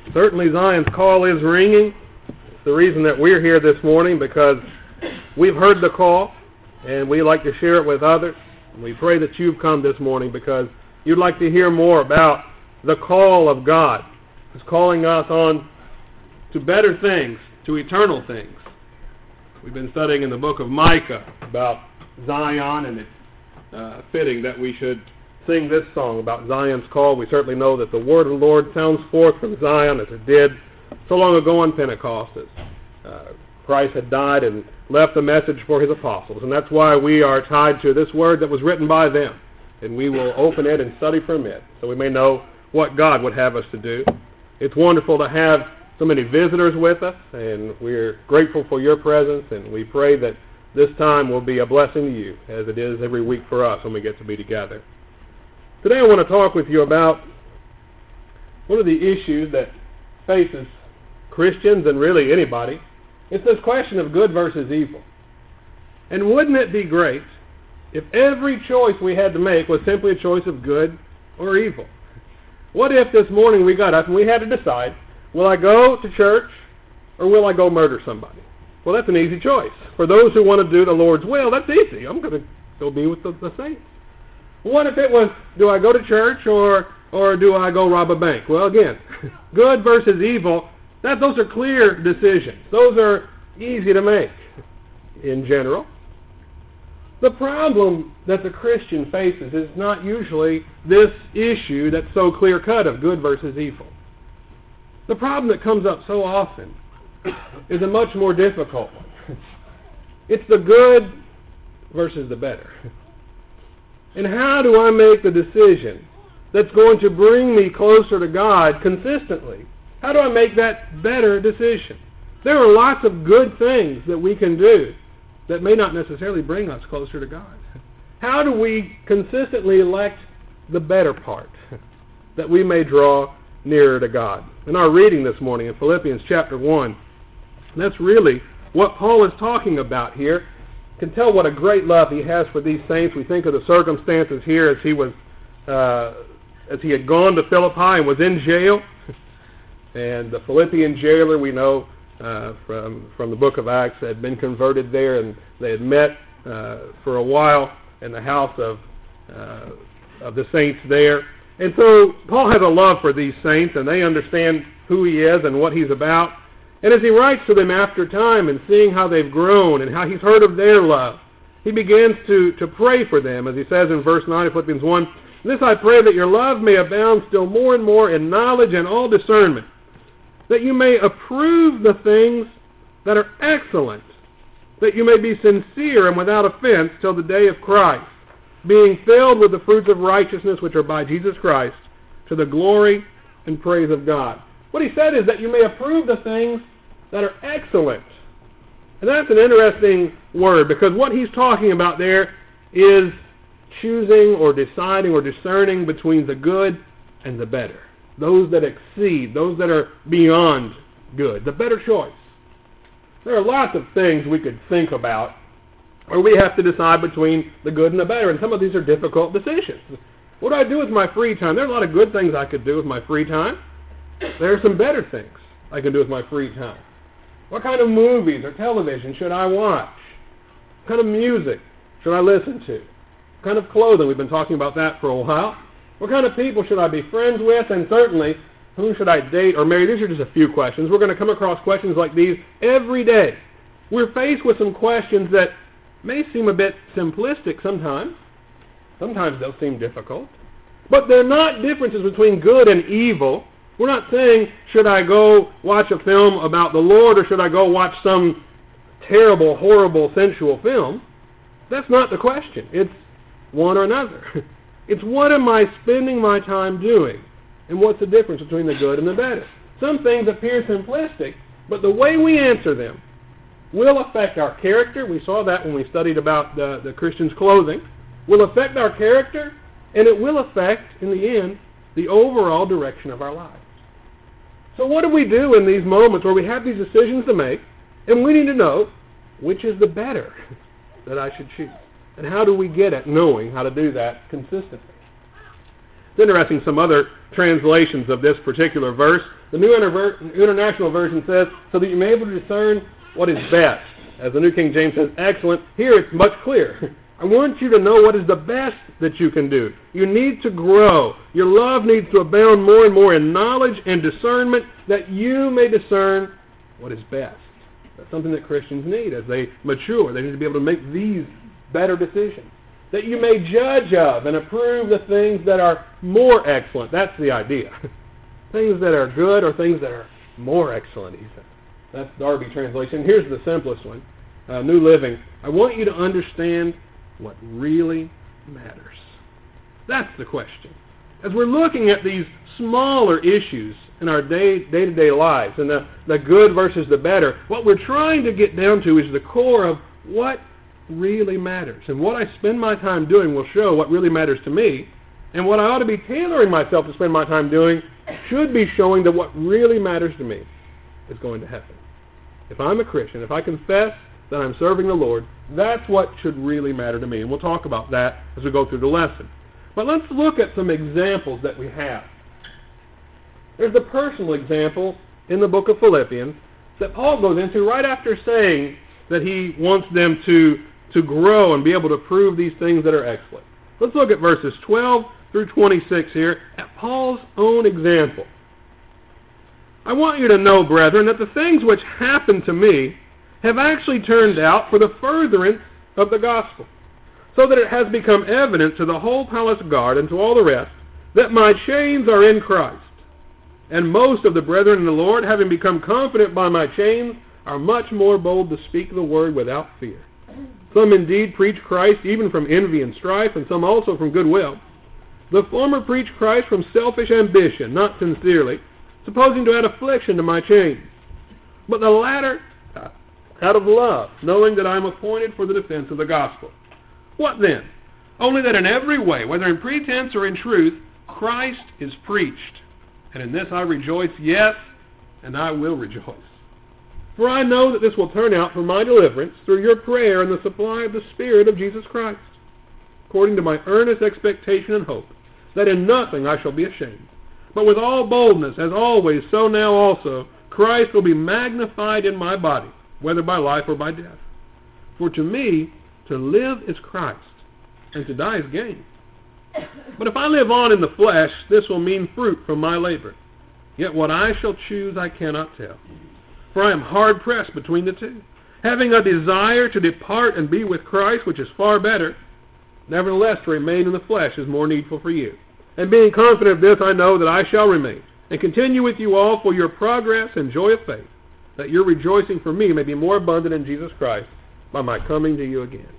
Certainly Zion's call is ringing. It's the reason that we're here this morning, because we've heard the call and we like to share it with others. We pray that you've come this morning because you'd like to hear more about the call of God. He's calling us on to better things, to eternal things. We've been studying in the book of Micah about Zion, and it's fitting that we should sing this song about Zion's call. We certainly know that the word of the Lord sounds forth from Zion as it did so long ago on Pentecost, as Christ had died and left a message for his apostles. And that's why we are tied to this word that was written by them. And we will open it and study from it so we may know what God would have us to do. It's wonderful to have so many visitors with us, and we're grateful for your presence, and we pray that this time will be a blessing to you, as it is every week for us when we get to be together. Today I want to talk with you about one of the issues that faces Christians and really anybody. It's this question of good versus evil. And wouldn't it be great if every choice we had to make was simply a choice of good or evil? What if this morning we got up and we had to decide, will I go to church or will I go murder somebody? Well, that's an easy choice. For those who want to do the Lord's will, that's easy. I'm going to go be with the saints. What if it was, do I go to church or do I go rob a bank? Well, again, good versus evil, those are clear decisions. Those are easy to make in general. The problem that the Christian faces is not usually this issue that's so clear-cut of good versus evil. The problem that comes up so often is a much more difficult one. It's the good versus the better. And how do I make the decision that's going to bring me closer to God consistently? How do I make that better decision? There are lots of good things that we can do that may not necessarily bring us closer to God. How do we consistently elect the better part that we may draw nearer to God? In our reading this morning in Philippians chapter 1, that's really what Paul is talking about here. You can tell what a great love he has for these saints. We think of the circumstances here as he had gone to Philippi and was in jail. And the Philippian jailer, we know from the book of Acts, had been converted there, and they had met for a while in the house of the saints there. And so Paul has a love for these saints, and they understand who he is and what he's about. And as he writes to them after time and seeing how they've grown and how he's heard of their love, he begins to pray for them, as he says in verse 9 of Philippians 1, "This I pray, that your love may abound still more and more in knowledge and all discernment, that you may approve the things that are excellent, that you may be sincere and without offense till the day of Christ, being filled with the fruits of righteousness which are by Jesus Christ, to the glory and praise of God." What he said is that you may approve the things that are excellent. And that's an interesting word, because what he's talking about there is choosing or deciding or discerning between the good and the better. Those that exceed, those that are beyond good, the better choice. There are lots of things we could think about where we have to decide between the good and the better, and some of these are difficult decisions. What do I do with my free time? There are a lot of good things I could do with my free time. There are some better things I can do with my free time. What kind of movies or television should I watch? What kind of music should I listen to? What kind of clothing? We've been talking about that for a while. What kind of people should I be friends with? And certainly, who should I date or marry? These are just a few questions. We're going to come across questions like these every day. We're faced with some questions that may seem a bit simplistic sometimes. Sometimes they'll seem difficult. But they're not differences between good and evil. We're not saying, should I go watch a film about the Lord or should I go watch some terrible, horrible, sensual film? That's not the question. It's one or another. It's what am I spending my time doing? And what's the difference between the good and the better? Some things appear simplistic, but the way we answer them will affect our character. We saw that when we studied about the Christian's clothing. Will affect our character, and it will affect, in the end, the overall direction of our lives. So what do we do in these moments where we have these decisions to make, and we need to know which is the better that I should choose? And how do we get at knowing how to do that consistently? It's interesting, some other translations of this particular verse. The New International Version says, so that you may be able to discern what is best. As the New King James says, excellent. Here it's much clearer. I want you to know what is the best that you can do. You need to grow. Your love needs to abound more and more in knowledge and discernment, that you may discern what is best. That's something that Christians need as they mature. They need to be able to make these better decisions. That you may judge of and approve the things that are more excellent. That's the idea. Things that are good or things that are more excellent, he said. That's Darby translation. Here's the simplest one. New Living. I want you to understand what really matters. That's the question. As we're looking at these smaller issues in our day-to-day lives and the good versus the better, what we're trying to get down to is the core of what really matters. And what I spend my time doing will show what really matters to me. And what I ought to be tailoring myself to spend my time doing should be showing that what really matters to me is going to happen. If I'm a Christian, if I confess that I'm serving the Lord, that's what should really matter to me. And we'll talk about that as we go through the lesson. But let's look at some examples that we have. There's the personal example in the book of Philippians that Paul goes into right after saying that he wants them to grow and be able to prove these things that are excellent. Let's look at verses 12 through 26 here at Paul's own example. I want you to know, brethren, that the things which happened to me have actually turned out for the furtherance of the gospel, so that it has become evident to the whole palace guard and to all the rest that my chains are in Christ. And most of the brethren in the Lord, having become confident by my chains, are much more bold to speak the word without fear. Some indeed preach Christ even from envy and strife, and some also from goodwill. The former preach Christ from selfish ambition, not sincerely, supposing to add affliction to my chains. But the latter out of love, knowing that I am appointed for the defense of the gospel. What then? Only that in every way, whether in pretense or in truth, Christ is preached. And in this I rejoice, yes, and I will rejoice. For I know that this will turn out for my deliverance through your prayer and the supply of the Spirit of Jesus Christ, according to my earnest expectation and hope, that in nothing I shall be ashamed. But with all boldness, as always, so now also, Christ will be magnified in my body, whether by life or by death. For to me, to live is Christ, and to die is gain. But if I live on in the flesh, this will mean fruit from my labor. Yet what I shall choose I cannot tell. For I am hard-pressed between the two, having a desire to depart and be with Christ, which is far better. Nevertheless, to remain in the flesh is more needful for you. And being confident of this, I know that I shall remain, and continue with you all for your progress and joy of faith, that your rejoicing for me may be more abundant in Jesus Christ by my coming to you again.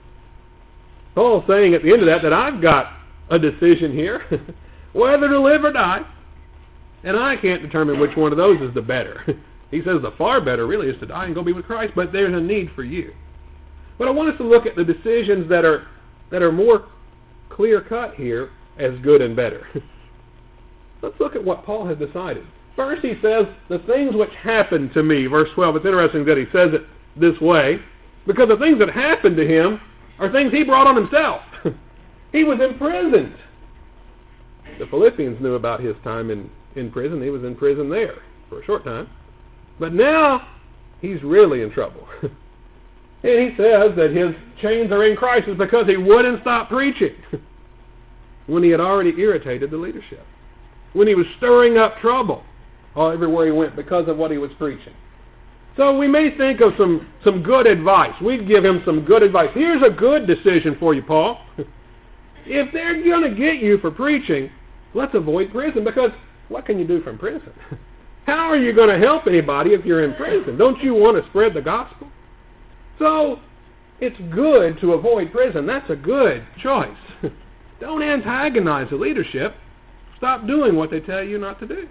Paul's saying at the end of that I've got a decision here, whether to live or die, and I can't determine which one of those is the better. He says the far better really is to die and go be with Christ, but there's a need for you. But I want us to look at the decisions that are more clear-cut here as good and better. Let's look at what Paul has decided. First he says, the things which happened to me, verse 12. It's interesting that he says it this way, because the things that happened to him are things he brought on himself. He was imprisoned. The Philippians knew about his time in prison. He was in prison there for a short time. But now he's really in trouble. And he says that his chains are in Christ is because he wouldn't stop preaching when he had already irritated the leadership, when he was stirring up trouble everywhere he went because of what he was preaching. So we may think of some good advice. We'd give him some good advice. Here's a good decision for you, Paul. If they're going to get you for preaching, let's avoid prison, because what can you do from prison? How are you going to help anybody if you're in prison? Don't you want to spread the gospel? So it's good to avoid prison. That's a good choice. Don't antagonize the leadership. Stop doing what they tell you not to do.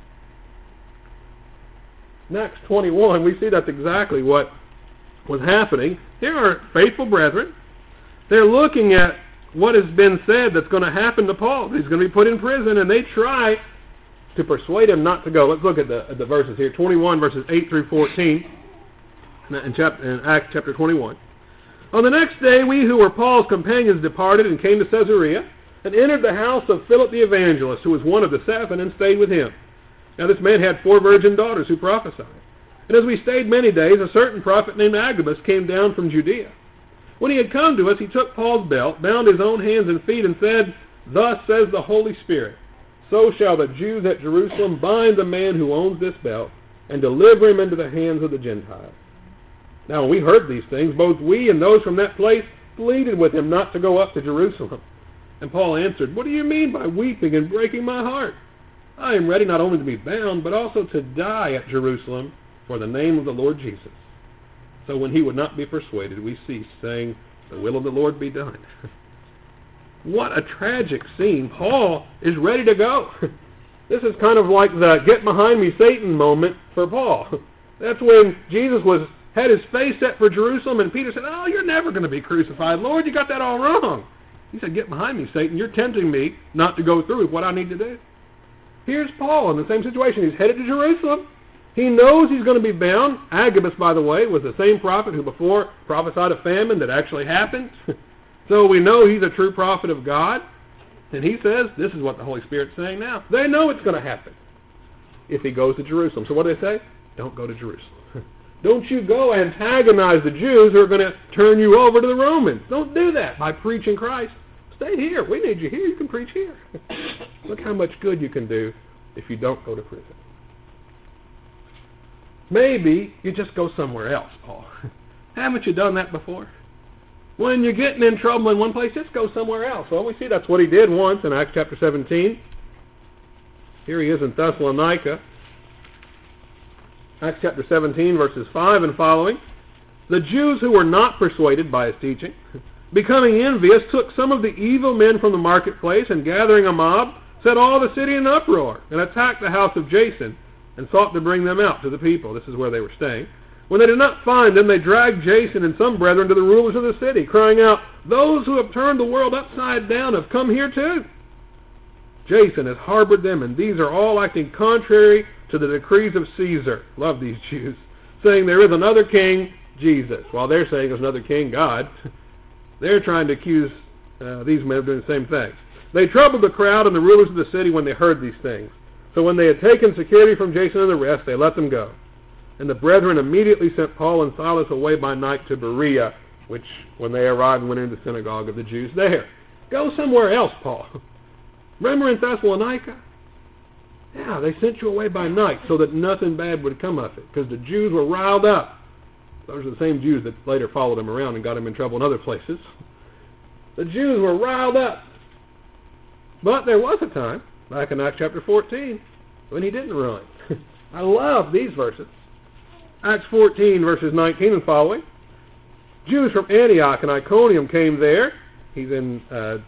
Next, 21, we see that's exactly what was happening. Here are faithful brethren. They're looking at what has been said that's going to happen to Paul. He's going to be put in prison, and they try to persuade him not to go. Let's look at the verses here. 21, verses 8 through 14 in Acts chapter 21. On the next day, we who were Paul's companions departed and came to Caesarea. and entered the house of Philip the evangelist, who was one of the 7, and stayed with him. Now this man had 4 virgin daughters who prophesied. And as we stayed many days, a certain prophet named Agabus came down from Judea. When he had come to us, he took Paul's belt, bound his own hands and feet, and said, "Thus says the Holy Spirit, so shall the Jews at Jerusalem bind the man who owns this belt, and deliver him into the hands of the Gentiles." Now when we heard these things, both we and those from that place pleaded with him not to go up to Jerusalem. And Paul answered, "What do you mean by weeping and breaking my heart? I am ready not only to be bound, but also to die at Jerusalem for the name of the Lord Jesus." So when he would not be persuaded, we ceased, saying, "The will of the Lord be done." What a tragic scene. Paul is ready to go. This is kind of like the "get behind me, Satan" moment for Paul. That's when Jesus had his face set for Jerusalem, and Peter said, "Oh, you're never going to be crucified. Lord, you got that all wrong." He said, "Get behind me, Satan. You're tempting me not to go through with what I need to do." Here's Paul in the same situation. He's headed to Jerusalem. He knows he's going to be bound. Agabus, by the way, was the same prophet who before prophesied a famine that actually happened. So we know he's a true prophet of God. And he says, this is what the Holy Spirit's saying now. They know it's going to happen if he goes to Jerusalem. So what do they say? Don't go to Jerusalem. Don't you go antagonize the Jews who are going to turn you over to the Romans. Don't do that by preaching Christ. Stay here. We need you here. You can preach here. Look how much good you can do if you don't go to prison. Maybe you just go somewhere else, Paul. Haven't you done that before? When you're getting in trouble in one place, just go somewhere else. Well, we see that's what he did once in Acts chapter 17. Here he is in Thessalonica. Acts chapter 17, verses 5 and following. "The Jews who were not persuaded by his teaching, becoming envious, took some of the evil men from the marketplace, and gathering a mob, set all the city in uproar, and attacked the house of Jason, and sought to bring them out to the people." This is where they were staying. "When they did not find them, they dragged Jason and some brethren to the rulers of the city, crying out, 'Those who have turned the world upside down have come here too. Jason has harbored them, and these are all acting contrary to the decrees of Caesar.'" Love these Jews. "Saying there is another king, Jesus." While they're saying there's another king, God. They're trying to accuse these men of doing the same thing. "They troubled the crowd and the rulers of the city when they heard these things. So when they had taken security from Jason and the rest, they let them go. And the brethren immediately sent Paul and Silas away by night to Berea, which when they arrived went into the synagogue of the Jews there." Go somewhere else, Paul. Remember in Thessalonica? Yeah, they sent you away by night so that nothing bad would come of it, because the Jews were riled up. Those are the same Jews that later followed him around and got him in trouble in other places. The Jews were riled up. But there was a time, back in Acts chapter 14, when he didn't run. I love these verses. Acts 14, verses 19 and following. "Jews from Antioch and Iconium came there." He's in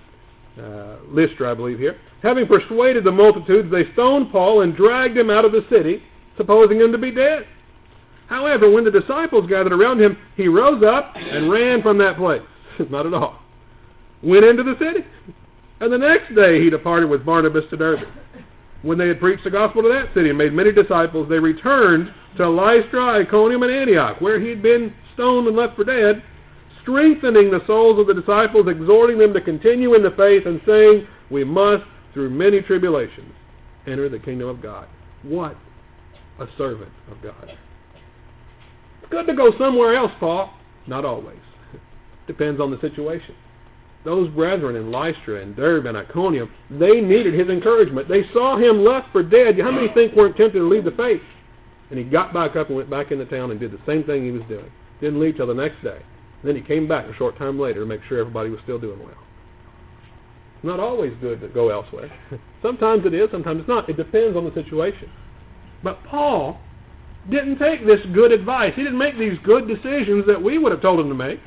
Lystra, I believe here. "Having persuaded the multitudes, they stoned Paul and dragged him out of the city, supposing him to be dead. However, when the disciples gathered around him, he rose up and ran from that place." Not at all. "Went into the city. And the next day he departed with Barnabas to Derbe. When they had preached the gospel to that city and made many disciples, they returned to Lystra, Iconium, and Antioch, where he had been stoned and left for dead, strengthening the souls of the disciples, exhorting them to continue in the faith, and saying, 'We must, through many tribulations, enter the kingdom of God.'" What a servant of God. It's good to go somewhere else, Paul. Not always. Depends on the situation. Those brethren in Lystra and Derbe and Iconium, they needed his encouragement. They saw him left for dead. How many think weren't tempted to leave the faith? And he got back up and went back into town and did the same thing he was doing. Didn't leave till the next day. And then he came back a short time later to make sure everybody was still doing well. It's not always good to go elsewhere. Sometimes it is, sometimes it's not. It depends on the situation. But Paul didn't take this good advice. He didn't make these good decisions that we would have told him to make.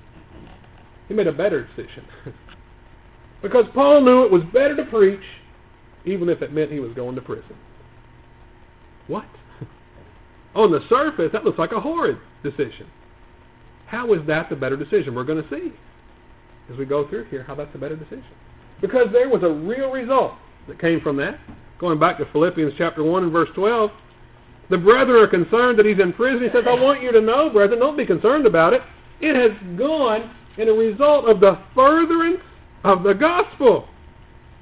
He made a better decision. Because Paul knew it was better to preach, even if it meant he was going to prison. What? On the surface, that looks like a horrid decision. How is that the better decision? We're going to see, as we go through here, how that's a better decision. Because there was a real result that came from that. Going back to Philippians chapter 1 and verse 12, the brethren are concerned that he's in prison. He says, "I want you to know, brethren, don't be concerned about it. It has gone in a result of the furtherance of the gospel,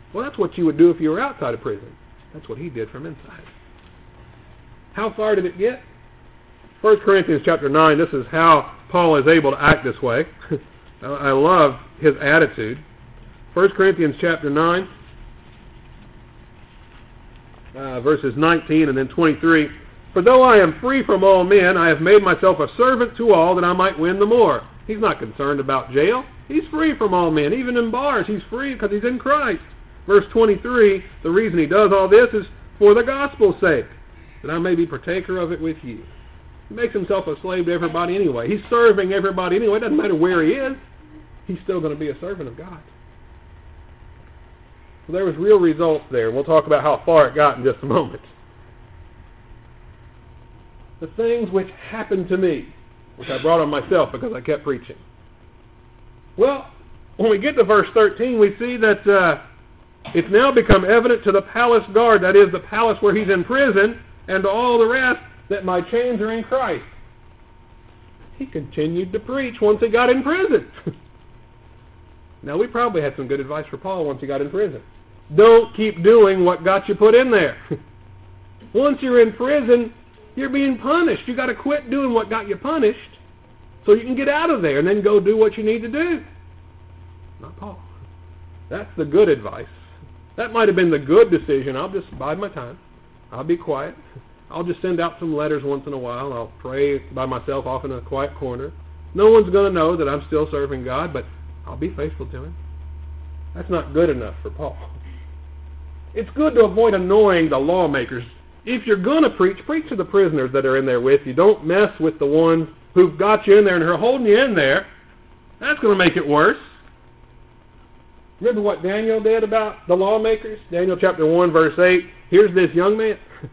Well, that's what you would do if you were outside of prison. That's what he did from inside. How far did it get? 1 Corinthians chapter 9, this is how Paul is able to act this way. I love his attitude. 1 Corinthians chapter 9, verses 19 and then 23. For though I am free from all men, I have made myself a servant to all that I might win the more. He's not concerned about jail. He's free from all men. Even in bars, he's free because he's in Christ. Verse 23, the reason he does all this is for the gospel's sake, that I may be partaker of it with you. He makes himself a slave to everybody anyway. He's serving everybody anyway. It doesn't matter where he is. He's still going to be a servant of God. So there was real results there, and we'll talk about how far it got in just a moment. The things which happened to me, which I brought on myself because I kept preaching. Well, when we get to verse 13, we see that it's now become evident to the palace guard, that is, the palace where he's in prison, and to all the rest, that my chains are in Christ. He continued to preach once he got in prison. Now, we probably had some good advice for Paul once he got in prison. Don't keep doing what got you put in there. Once you're in prison, you're being punished. You got to quit doing what got you punished so you can get out of there and then go do what you need to do. Not Paul. That's the good advice. That might have been the good decision. I'll just bide my time. I'll be quiet. I'll just send out some letters once in a while. I'll pray by myself off in a quiet corner. No one's going to know that I'm still serving God, but I'll be faithful to Him. That's not good enough for Paul. It's good to avoid annoying the lawmakers. If you're going to preach, preach to the prisoners that are in there with you. Don't mess with the ones who've got you in there and are holding you in there. That's going to make it worse. Remember what Daniel did about the lawmakers? Daniel chapter 1, verse 8. Here's this young man.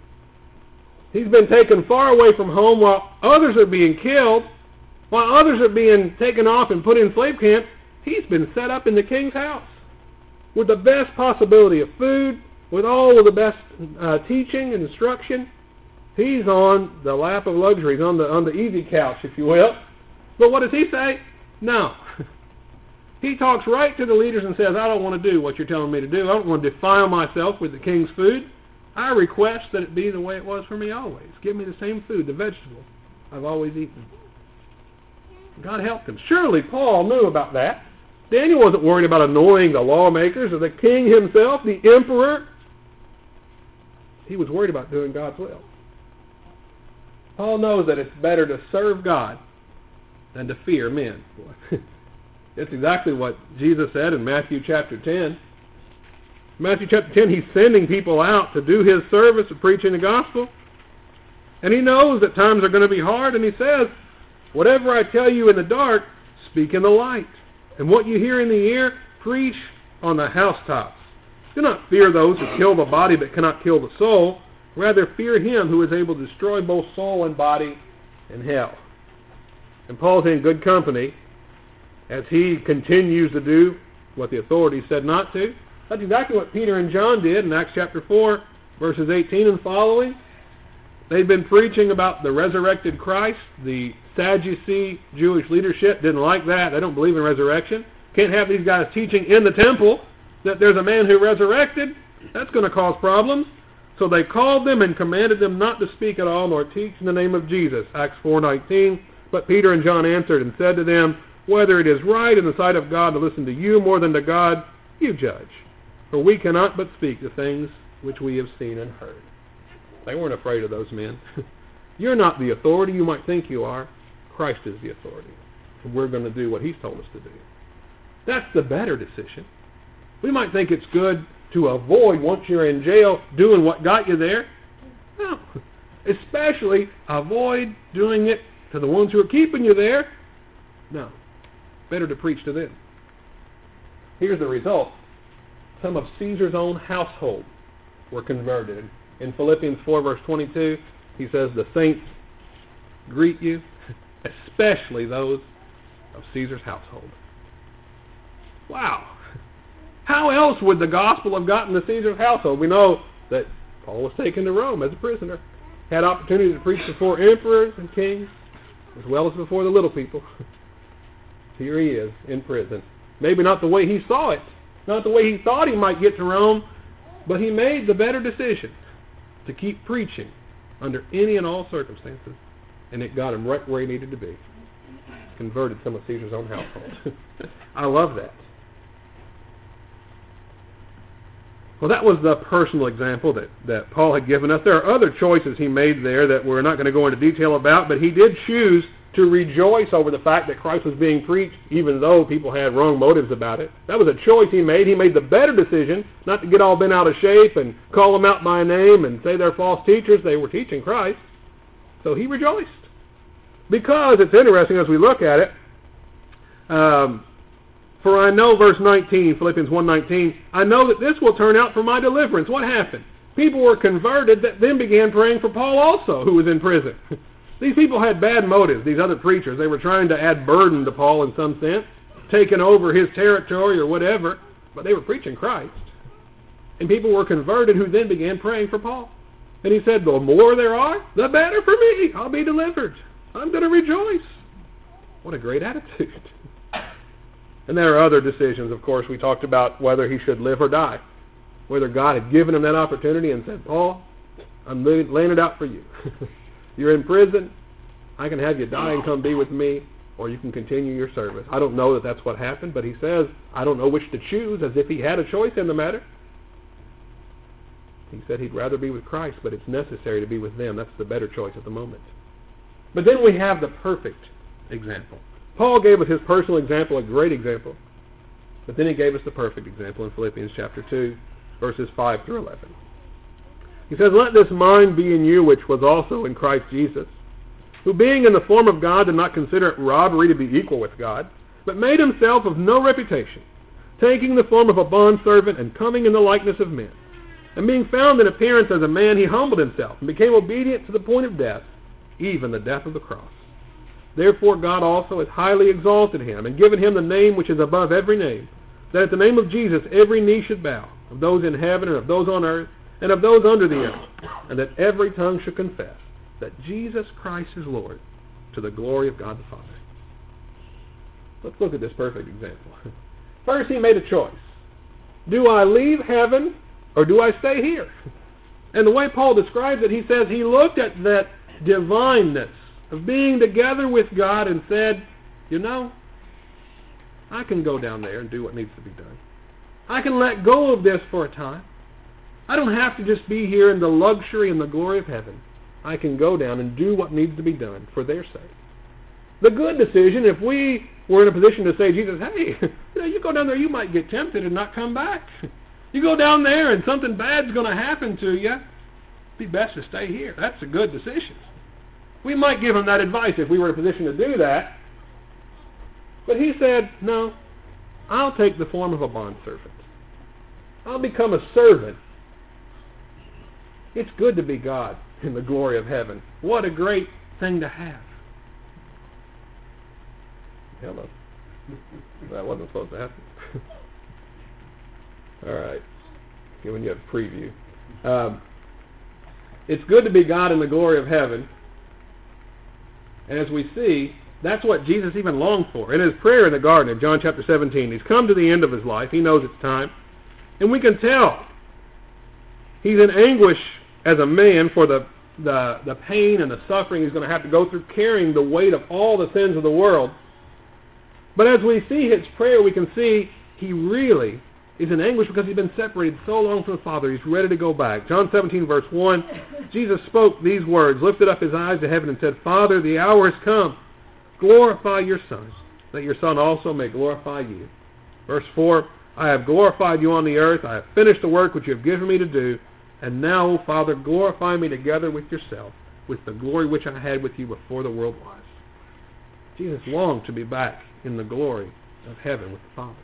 He's been taken far away from home while others are being killed, while others are being taken off and put in slave camps. He's been set up in the king's house with the best possibility of food, with all of the best teaching and instruction. He's on the lap of luxury. He's on the easy couch, if you will. But what does he say? No. He talks right to the leaders and says, I don't want to do what you're telling me to do. I don't want to defile myself with the king's food. I request that it be the way it was for me always. Give me the same food, the vegetables I've always eaten. God helped him. Surely Paul knew about that. Daniel wasn't worried about annoying the lawmakers or the king himself, the emperor. He was worried about doing God's will. Paul knows that it's better to serve God than to fear men. It's exactly what Jesus said in Matthew chapter 10. Matthew chapter 10, he's sending people out to do his service of preaching the gospel. And he knows that times are going to be hard, and he says, whatever I tell you in the dark, speak in the light. And what you hear in the ear, preach on the housetops. Do not fear those who kill the body but cannot kill the soul. Rather, fear him who is able to destroy both soul and body in hell. And Paul's in good company as he continues to do what the authorities said not to. That's exactly what Peter and John did in Acts chapter 4, verses 18 and following. They'd been preaching about the resurrected Christ. The Sadducee Jewish leadership didn't like that. They don't believe in resurrection. Can't have these guys teaching in the temple that there's a man who resurrected. That's going to cause problems. So they called them and commanded them not to speak at all nor teach in the name of Jesus. Acts 4:19. But Peter and John answered and said to them, whether it is right in the sight of God to listen to you more than to God, you judge. For we cannot but speak the things which we have seen and heard. They weren't afraid of those men. You're not the authority. You might think you are. Christ is the authority. And we're going to do what He's told us to do. That's the better decision. We might think it's good to avoid, once you're in jail, doing what got you there. No. Especially avoid doing it to the ones who are keeping you there. No. Better to preach to them. Here's the result. Some of Caesar's own household were converted. In Philippians 4, verse 22, he says, the saints greet you, especially those of Caesar's household. Wow. How else would the gospel have gotten to Caesar's household? We know that Paul was taken to Rome as a prisoner, had opportunity to preach before emperors and kings, as well as before the little people. Here he is in prison. Maybe not the way he saw it, not the way he thought he might get to Rome, but he made the better decision to keep preaching under any and all circumstances, and it got him right where he needed to be. Converted some of Caesar's own household. I love that. Well, that was the personal example that Paul had given us. There are other choices he made there that we're not going to go into detail about, but he did choose to rejoice over the fact that Christ was being preached, even though people had wrong motives about it. That was a choice he made. He made the better decision not to get all bent out of shape and call them out by name and say they're false teachers. They were teaching Christ. So he rejoiced. Because it's interesting as we look at it, for I know, verse 19, Philippians 1:19, I know that this will turn out for my deliverance. What happened? People were converted that then began praying for Paul also, who was in prison. These people had bad motives, these other preachers. They were trying to add burden to Paul in some sense, taking over his territory or whatever, but they were preaching Christ. And people were converted who then began praying for Paul. And he said, the more there are, the better for me. I'll be delivered. I'm going to rejoice. What a great attitude. And there are other decisions, of course. We talked about whether he should live or die, whether God had given him that opportunity and said, Paul, I'm laying it out for you. You're in prison. I can have you die and come be with me, or you can continue your service. I don't know that that's what happened, but he says, I don't know which to choose, as if he had a choice in the matter. He said he'd rather be with Christ, but it's necessary to be with them. That's the better choice at the moment. But then we have the perfect example. Paul gave us his personal example, a great example. But then he gave us the perfect example in Philippians chapter 2, verses 5 through 11. He says, let this mind be in you, which was also in Christ Jesus, who being in the form of God did not consider it robbery to be equal with God, but made himself of no reputation, taking the form of a bondservant and coming in the likeness of men. And being found in appearance as a man, he humbled himself and became obedient to the point of death, even the death of the cross. Therefore God also has highly exalted him and given him the name which is above every name, that at the name of Jesus every knee should bow, of those in heaven and of those on earth and of those under the earth, and that every tongue should confess that Jesus Christ is Lord, to the glory of God the Father. Let's look at this perfect example. First, he made a choice. Do I leave heaven or do I stay here? And the way Paul describes it, he says he looked at that divineness of being together with God and said, you know, I can go down there and do what needs to be done. I can let go of this for a time. I don't have to just be here in the luxury and the glory of heaven. I can go down and do what needs to be done for their sake. The good decision, if we were in a position to say, Jesus, hey, you go down there, you might get tempted and not come back. You go down there and something bad's going to happen to you. It'd be best to stay here. That's a good decision. We might give him that advice if we were in a position to do that. But he said, no, I'll take the form of a bondservant. I'll become a servant. It's good to be God in the glory of heaven. What a great thing to have. Hello. That wasn't supposed to happen. All right. Giving you a preview. It's good to be God in the glory of heaven. And as we see, that's what Jesus even longed for. In his prayer in the garden in John chapter 17, he's come to the end of his life. He knows it's time. And we can tell he's in anguish as a man for the pain and the suffering he's going to have to go through carrying the weight of all the sins of the world. But as we see his prayer, we can see he really is in anguish because he's been separated so long from the Father. He's ready to go back. John 17, verse 1, Jesus spoke these words, lifted up his eyes to heaven and said, Father, the hour has come. Glorify your Son, that your Son also may glorify you. Verse 4, I have glorified you on the earth. I have finished the work which you have given me to do. And now, O Father, glorify me together with yourself, with the glory which I had with you before the world was. Jesus longed to be back in the glory of heaven with the Father.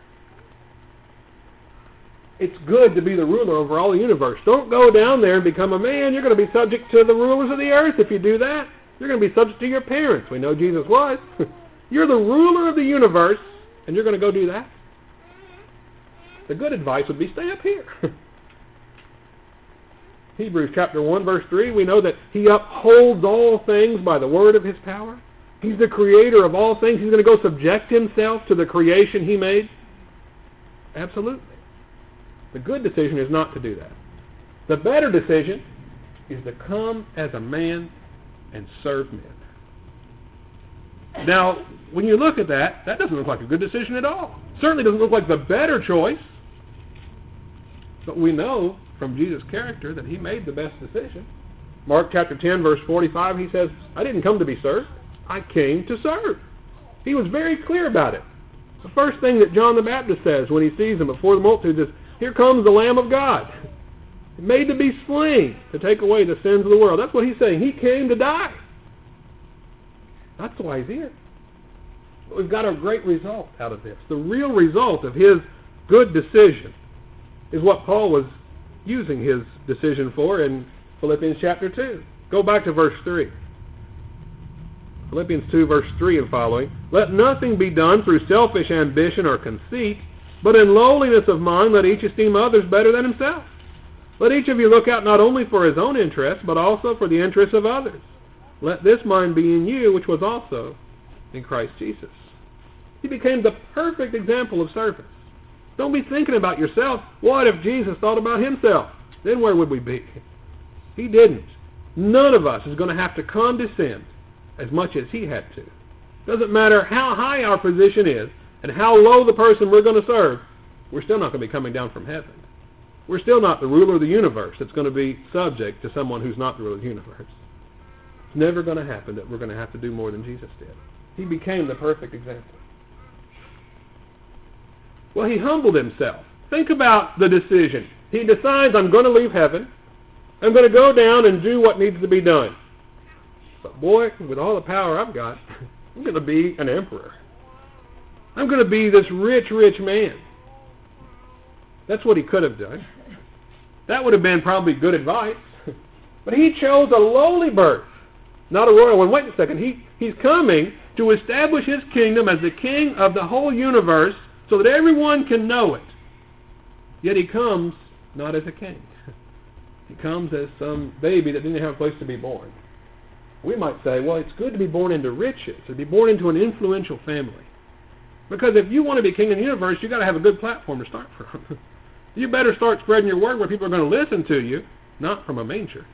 It's good to be the ruler over all the universe. Don't go down there and become a man. You're going to be subject to the rulers of the earth if you do that. You're going to be subject to your parents. We know Jesus was. You're the ruler of the universe, and you're going to go do that? The good advice would be stay up here. Hebrews chapter 1, verse 3, we know that he upholds all things by the word of his power. He's the creator of all things. He's going to go subject himself to the creation he made. Absolutely. The good decision is not to do that. The better decision is to come as a man and serve men. Now, when you look at that, that doesn't look like a good decision at all. Certainly doesn't look like the better choice. But we know from Jesus' character that he made the best decision. Mark chapter 10, verse 45, he says, I didn't come to be served. I came to serve. He was very clear about it. The first thing that John the Baptist says when he sees him before the multitude is, here comes the Lamb of God, made to be slain to take away the sins of the world. That's what he's saying. He came to die. That's why he's here. But we've got a great result out of this. The real result of his good decision is what Paul was using his decision for in Philippians chapter 2. Go back to verse 3. Philippians 2, verse 3 and following. Let nothing be done through selfish ambition or conceit, but in lowliness of mind let each esteem others better than himself. Let each of you look out not only for his own interests, but also for the interests of others. Let this mind be in you, which was also in Christ Jesus. He became the perfect example of service. Don't be thinking about yourself. What if Jesus thought about himself? Then where would we be? He didn't. None of us is going to have to condescend as much as he had to. Doesn't matter how high our position is and how low the person we're going to serve, we're still not going to be coming down from heaven. We're still not the ruler of the universe that's going to be subject to someone who's not the ruler of the universe. It's never going to happen that we're going to have to do more than Jesus did. He became the perfect example. Well, he humbled himself. Think about the decision. He decides, I'm going to leave heaven. I'm going to go down and do what needs to be done. But boy, with all the power I've got, I'm going to be an emperor. I'm going to be this rich, rich man. That's what he could have done. That would have been probably good advice. But he chose a lowly birth, not a royal one. Wait a second. He's coming to establish his kingdom as the king of the whole universe so that everyone can know it. Yet he comes not as a king. He comes as some baby that didn't have a place to be born. We might say, well, it's good to be born into riches, to be born into an influential family. Because if you want to be king of the universe, you've got to have a good platform to start from. You better start spreading your word where people are going to listen to you, not from a manger.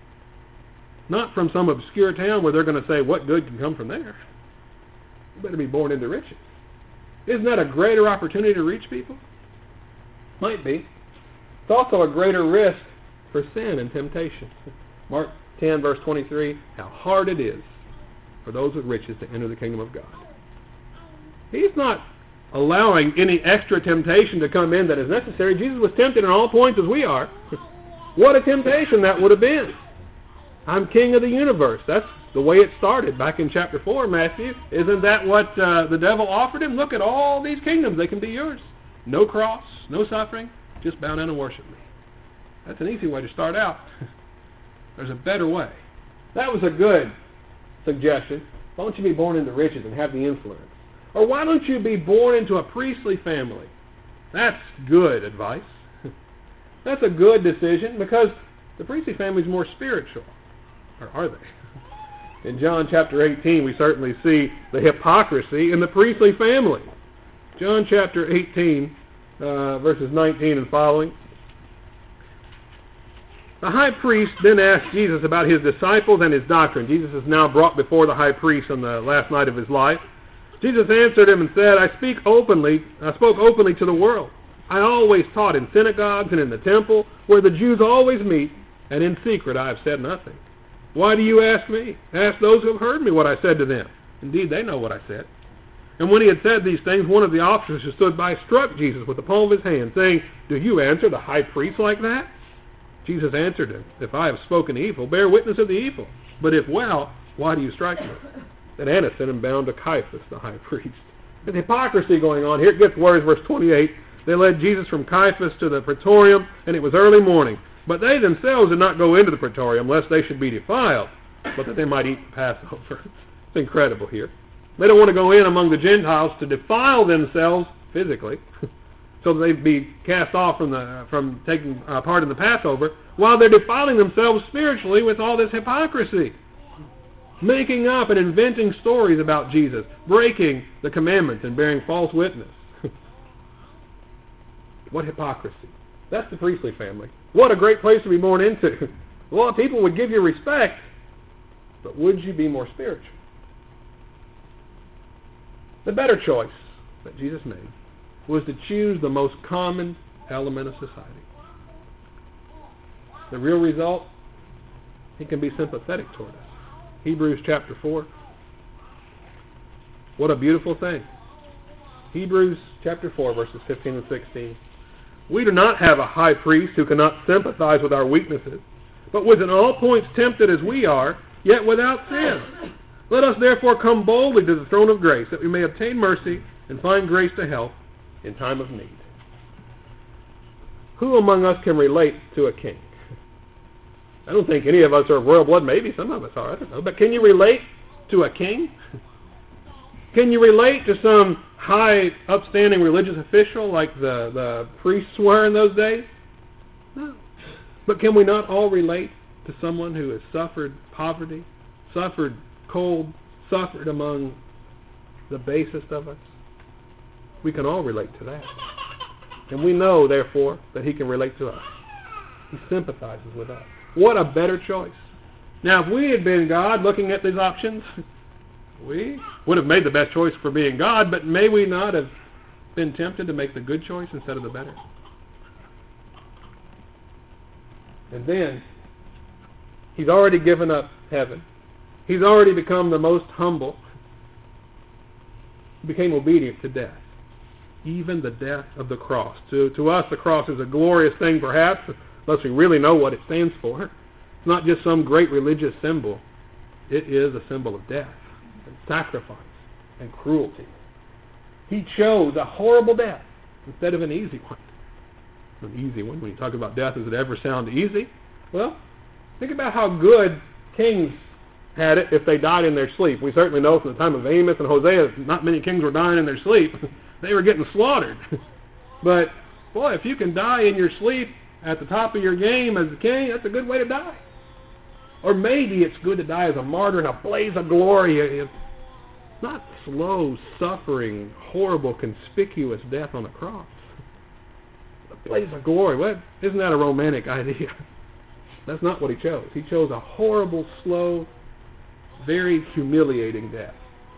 Not from some obscure town where they're going to say, what good can come from there? You better be born into riches. Isn't that a greater opportunity to reach people? Might be. It's also a greater risk for sin and temptation. Mark 10, verse 23, how hard it is for those with riches to enter the kingdom of God. He's not allowing any extra temptation to come in that is necessary. Jesus was tempted in all points as we are. What a temptation that would have been. I'm king of the universe. That's the way it started back in chapter 4, Matthew. Isn't that what the devil offered him? Look at all these kingdoms. They can be yours. No cross, no suffering. Just bow down and worship me. That's an easy way to start out. There's a better way. That was a good suggestion. Why don't you be born into riches and have the influence? Or why don't you be born into a priestly family? That's good advice. That's a good decision because the priestly family is more spiritual. Or are they? In John chapter 18, we certainly see the hypocrisy in the priestly family. John chapter 18, verses 19 and following. The high priest then asked Jesus about his disciples and his doctrine. Jesus is now brought before the high priest on the last night of his life. Jesus answered him and said, I spoke openly to the world. I always taught in synagogues and in the temple, where the Jews always meet, and in secret I have said nothing. Why do you ask me? Ask those who have heard me what I said to them. Indeed, they know what I said. And when he had said these things, one of the officers who stood by struck Jesus with the palm of his hand, saying, Do you answer the high priest like that? Jesus answered him, If I have spoken evil, bear witness of the evil. But if well, why do you strike me? Then Annas sent him bound to Caiaphas, the high priest. There's hypocrisy going on here. It gets worse, verse 28. They led Jesus from Caiaphas to the praetorium, and it was early morning. But they themselves did not go into the praetorium, lest they should be defiled, but that they might eat the Passover. It's incredible here. They don't want to go in among the Gentiles to defile themselves physically, so that they'd be cast off from taking part in the Passover, while they're defiling themselves spiritually with all this hypocrisy. Making up and inventing stories about Jesus, breaking the commandments and bearing false witness. What hypocrisy. That's the priestly family. What a great place to be born into. A lot of people would give you respect, but would you be more spiritual? The better choice that Jesus made was to choose the most common element of society. The real result, he can be sympathetic toward us. Hebrews chapter 4. What a beautiful thing. Hebrews chapter 4, verses 15 and 16. We do not have a high priest who cannot sympathize with our weaknesses, but was in all points tempted as we are, yet without sin. Let us therefore come boldly to the throne of grace, that we may obtain mercy and find grace to help in time of need. Who among us can relate to a king? I don't think any of us are of royal blood. Maybe some of us are. I don't know. But can you relate to a king? Can you relate to some high, upstanding religious official like the priests were in those days? No. But can we not all relate to someone who has suffered poverty, suffered cold, suffered among the basest of us? We can all relate to that. And we know, therefore, that he can relate to us. He sympathizes with us. What a better choice. Now, if we had been God looking at these options, we would have made the best choice for being God, but may we not have been tempted to make the good choice instead of the better? And then, he's already given up heaven. He's already become the most humble. He became obedient to death. Even the death of the cross. To us, the cross is a glorious thing, perhaps, unless we really know what it stands for. It's not just some great religious symbol. It is a symbol of death and sacrifice and cruelty. He chose a horrible death instead of an easy one. An easy one. When you talk about death, does it ever sound easy? Well, think about how good kings had it if they died in their sleep. We certainly know from the time of Amos and Hosea, not many kings were dying in their sleep. They were getting slaughtered. But, boy, if you can die in your sleep at the top of your game as a king, that's a good way to die. Or maybe it's good to die as a martyr in a blaze of glory. Not slow, suffering, horrible, conspicuous death on the cross. A blaze of glory. What? Isn't that a romantic idea? That's not what he chose. He chose a horrible, slow, very humiliating death.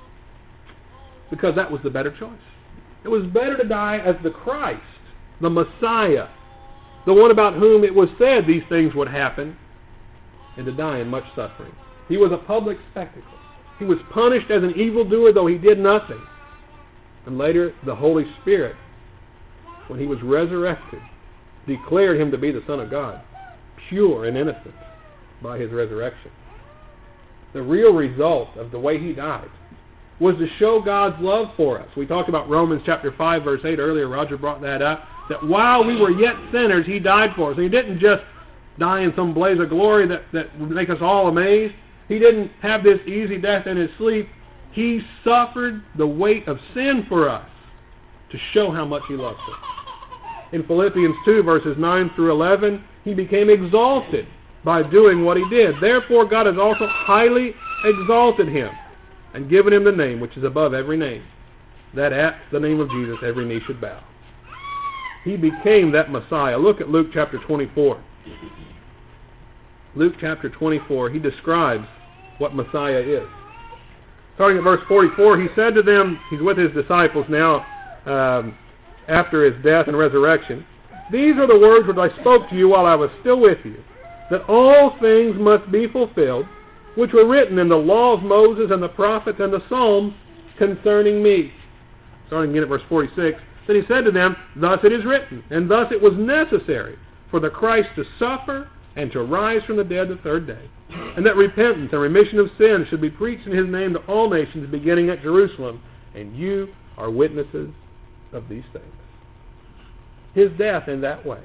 Because that was the better choice. It was better to die as the Christ, the Messiah, the one about whom it was said these things would happen, and to die in much suffering. He was a public spectacle. He was punished as an evildoer, though he did nothing. And later, the Holy Spirit, when he was resurrected, declared him to be the Son of God, pure and innocent by his resurrection. The real result of the way he died was to show God's love for us. We talked about Romans chapter 5, verse 8 earlier. Roger brought that up. That while we were yet sinners, he died for us. And he didn't just die in some blaze of glory that would make us all amazed. He didn't have this easy death in his sleep. He suffered the weight of sin for us to show how much he loves us. In Philippians 2, verses 9 through 11, he became exalted by doing what he did. Therefore, God has also highly exalted him and given him the name which is above every name, that at the name of Jesus every knee should bow. He became that Messiah. Look at Luke chapter 24. Luke chapter 24, he describes what Messiah is. Starting at verse 44, he said to them, he's with his disciples now after his death and resurrection, "These are the words which I spoke to you while I was still with you, that all things must be fulfilled, which were written in the law of Moses and the prophets and the Psalms concerning me." Starting again at verse 46, then he said to them, "Thus it is written, and thus it was necessary for the Christ to suffer and to rise from the dead the third day, and that repentance and remission of sins should be preached in his name to all nations, beginning at Jerusalem, and you are witnesses of these things." His death in that way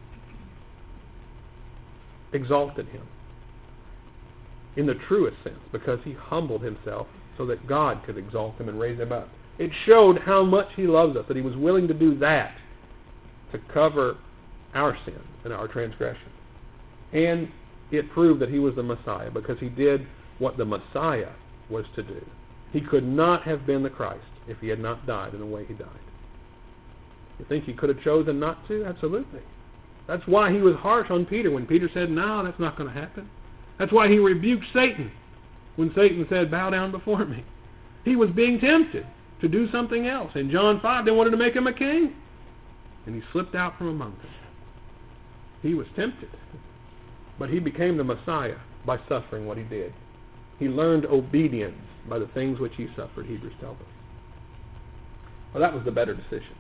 exalted him in the truest sense, because he humbled himself so that God could exalt him and raise him up. It showed how much he loves us, that he was willing to do that to cover our sins and our transgressions. And it proved that he was the Messiah, because he did what the Messiah was to do. He could not have been the Christ if he had not died in the way he died. You think he could have chosen not to? Absolutely. That's why he was harsh on Peter when Peter said, no, that's not going to happen. That's why he rebuked Satan when Satan said, bow down before me. He was being tempted to do something else. In John 5, they wanted to make him a king. And he slipped out from among them. He was tempted. But he became the Messiah by suffering what he did. He learned obedience by the things which he suffered, Hebrews tells us. Well, that was the better decision.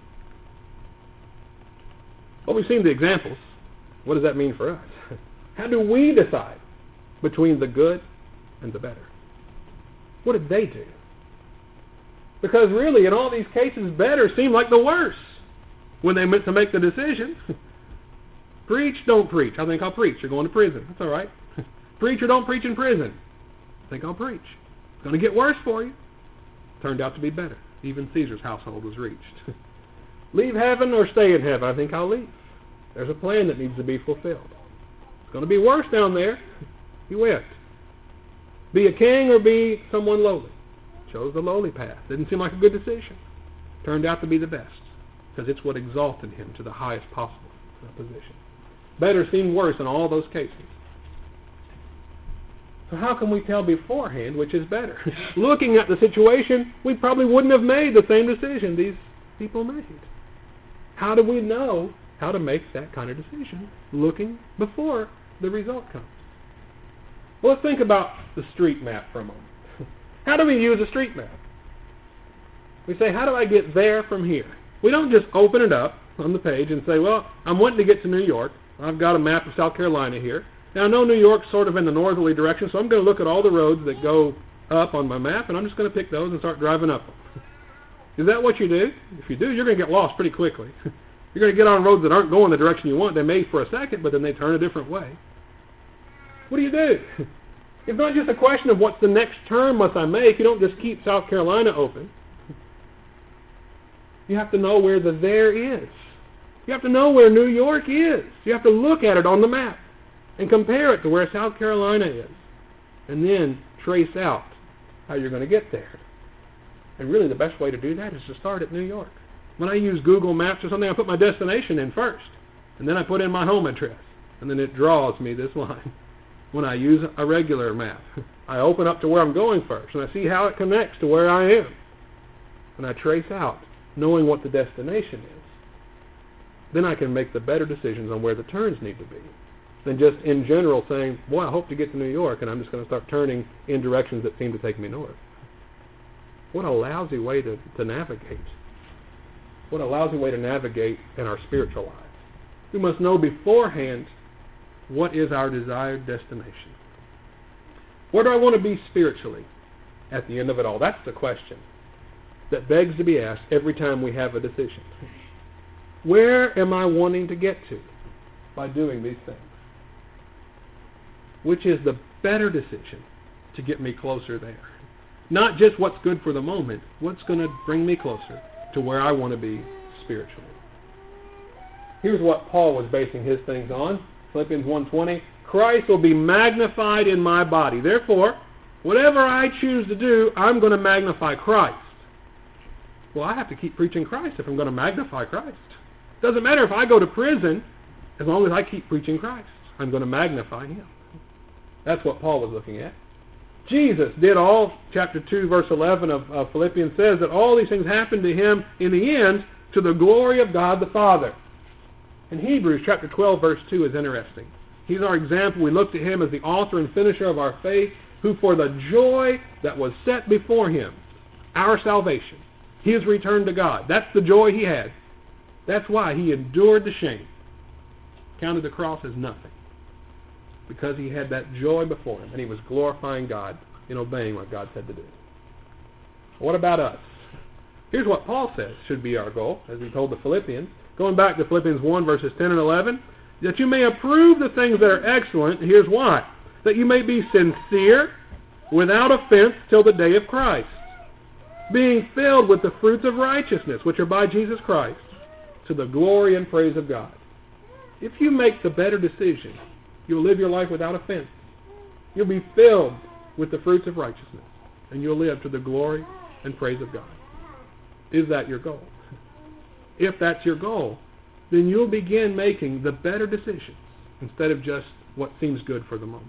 Well, we've seen the examples. What does that mean for us? How do we decide between the good and the better? What did they do? Because really, in all these cases, better seemed like the worse when they meant to make the decision. Preach, don't preach. I think I'll preach. You're going to prison. That's all right. Preach or don't preach in prison. I think I'll preach. It's going to get worse for you. Turned out to be better. Even Caesar's household was reached. Leave heaven or stay in heaven. I think I'll leave. There's a plan that needs to be fulfilled. It's going to be worse down there. He went. Be a king or be someone lowly. Chose the lowly path. Didn't seem like a good decision. Turned out to be the best because it's what exalted him to the highest possible position. Better seemed worse in all those cases. So how can we tell beforehand which is better? Looking at the situation, we probably wouldn't have made the same decision these people made. How do we know how to make that kind of decision looking before the result comes? Well, let's think about the street map for a moment. How do we use a street map? We say, how do I get there from here? We don't just open it up on the page and say, well, I'm wanting to get to New York. I've got a map of South Carolina here. Now, I know New York's sort of in the northerly direction, so I'm going to look at all the roads that go up on my map, and I'm just going to pick those and start driving up them. Is that what you do? If you do, you're going to get lost pretty quickly. You're going to get on roads that aren't going the direction you want. They may for a second, but then they turn a different way. What do? It's not just a question of what's the next turn must I make. You don't just keep South Carolina open. You have to know where the there is. You have to know where New York is. You have to look at it on the map and compare it to where South Carolina is. And then trace out how you're going to get there. And really the best way to do that is to start at New York. When I use Google Maps or something, I put my destination in first. And then I put in my home address. And then it draws me this line. When I use a regular map, I open up to where I'm going first. And I see how it connects to where I am. And I trace out, knowing what the destination is. Then I can make the better decisions on where the turns need to be than just in general saying, boy, I hope to get to New York, and I'm just going to start turning in directions that seem to take me north. What a lousy way to navigate. What a lousy way to navigate in our spiritual lives. We must know beforehand what is our desired destination. Where do I want to be spiritually at the end of it all? That's the question that begs to be asked every time we have a decision. Where am I wanting to get to by doing these things? Which is the better decision to get me closer there? Not just what's good for the moment, what's going to bring me closer to where I want to be spiritually. Here's what Paul was basing his things on. Philippians 1:20, Christ will be magnified in my body. Therefore, whatever I choose to do, I'm going to magnify Christ. Well, I have to keep preaching Christ if I'm going to magnify Christ. Doesn't matter if I go to prison, as long as I keep preaching Christ. I'm going to magnify Him. That's what Paul was looking at. Jesus did all, chapter 2, verse 11 of Philippians says that all these things happened to Him in the end to the glory of God the Father. In Hebrews chapter 12, verse 2 is interesting. He's our example. We look to Him as the author and finisher of our faith, who for the joy that was set before Him, our salvation, His return to God. That's the joy He had. That's why He endured the shame, counted the cross as nothing, because He had that joy before Him, and He was glorifying God in obeying what God said to do. What about us? Here's what Paul says should be our goal, as he told the Philippians. Going back to Philippians 1, verses 10 and 11, that you may approve the things that are excellent. Here's why. That you may be sincere, without offense, till the day of Christ, being filled with the fruits of righteousness, which are by Jesus Christ, to the glory and praise of God. If you make the better decision, you'll live your life without offense. You'll be filled with the fruits of righteousness, and you'll live to the glory and praise of God. Is that your goal? If that's your goal, then you'll begin making the better decisions instead of just what seems good for the moment.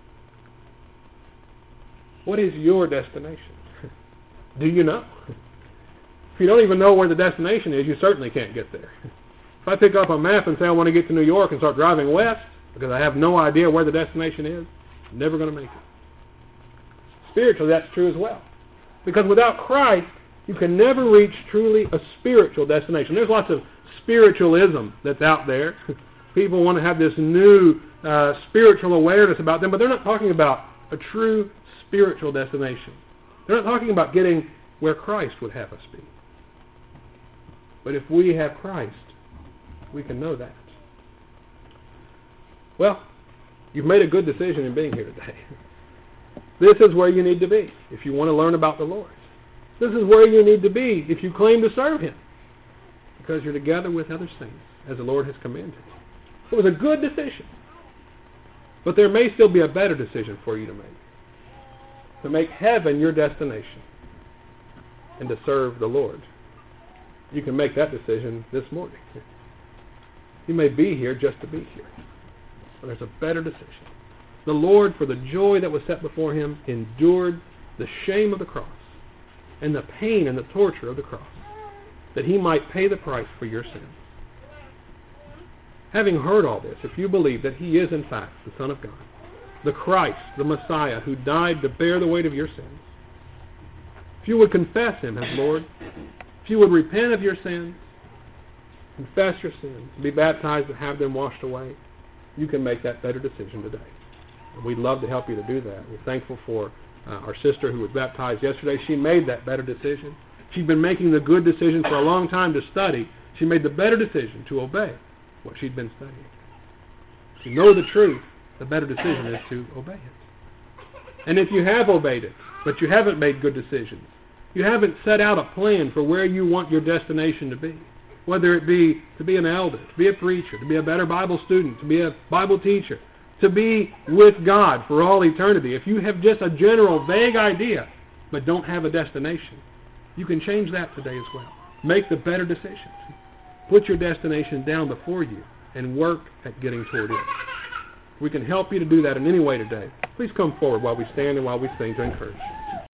What is your destination? Do you know? If you don't even know where the destination is, you certainly can't get there. If I pick up a map and say I want to get to New York and start driving west because I have no idea where the destination is, I'm never going to make it. Spiritually, that's true as well. Because without Christ, you can never reach truly a spiritual destination. There's lots of spiritualism that's out there. People want to have this new spiritual awareness about them, but they're not talking about a true spiritual destination. They're not talking about getting where Christ would have us be. But if we have Christ, we can know that. Well, you've made a good decision in being here today. This is where you need to be if you want to learn about the Lord. This is where you need to be if you claim to serve Him, because you're together with other saints as the Lord has commanded. It was a good decision. But there may still be a better decision for you to make. To make heaven your destination and to serve the Lord. You can make that decision this morning. You may be here just to be here. But there's a better decision. The Lord, for the joy that was set before Him, endured the shame of the cross and the pain and the torture of the cross, that He might pay the price for your sins. Having heard all this, if you believe that He is in fact the Son of God, the Christ, the Messiah, who died to bear the weight of your sins, if you would confess Him as Lord, if you would repent of your sins, confess your sins, be baptized and have them washed away, you can make that better decision today. And we'd love to help you to do that. We're thankful for our sister who was baptized yesterday. She made that better decision. She'd been making the good decision for a long time to study. She made the better decision to obey what she'd been studying. To know the truth, the better decision is to obey it. And if you have obeyed it, but you haven't made good decisions, you haven't set out a plan for where you want your destination to be, whether it be to be an elder, to be a preacher, to be a better Bible student, to be a Bible teacher, to be with God for all eternity. If you have just a general, vague idea, but don't have a destination, you can change that today as well. Make the better decisions. Put your destination down before you and work at getting toward it. We can help you to do that in any way today. Please come forward while we stand and while we sing to encourage you.